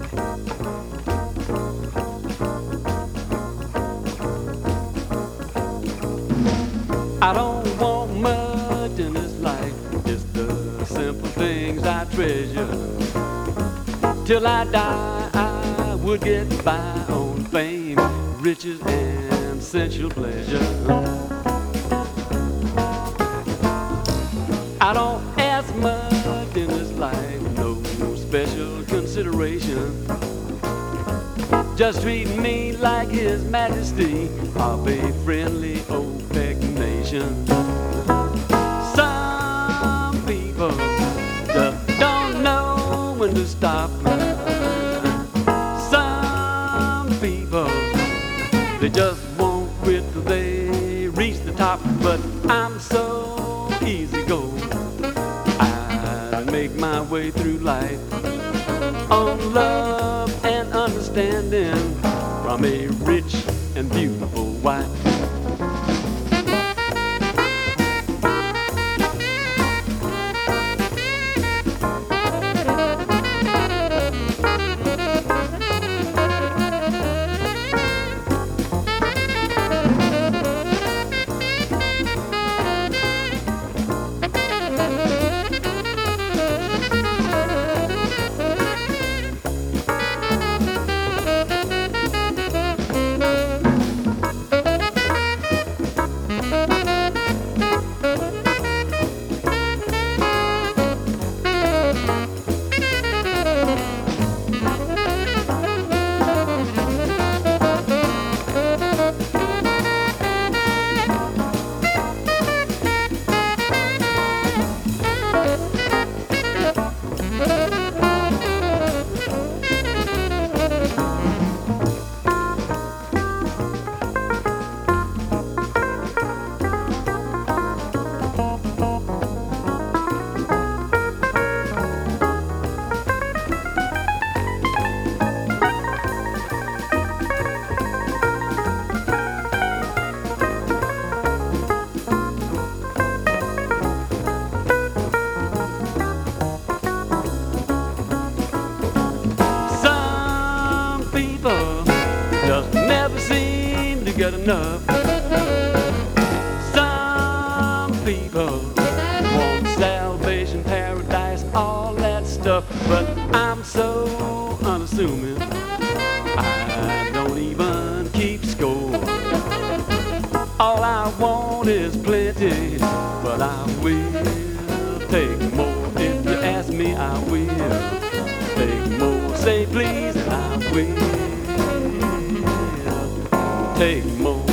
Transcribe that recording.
I don't want much in this life, just the simple things I treasure. Till I die, I would get by on fame, riches, and sensual pleasure. I don't ask much in this life, no special consideration. Just treat me like His Majesty of a friendly OPEC nation. Some people just don't know when to stop. Some people, they just won't quit till they reach the top. But I'm so easy go, I make my way through life on love and understanding from a rich and beautiful wife. Just never seem to get enough. Some people want salvation, paradise, all that stuff. But I'm so unassuming, I don't even keep score. All I want is plenty, but I will take more. If you ask me, I will take more. Say please, and I will take more.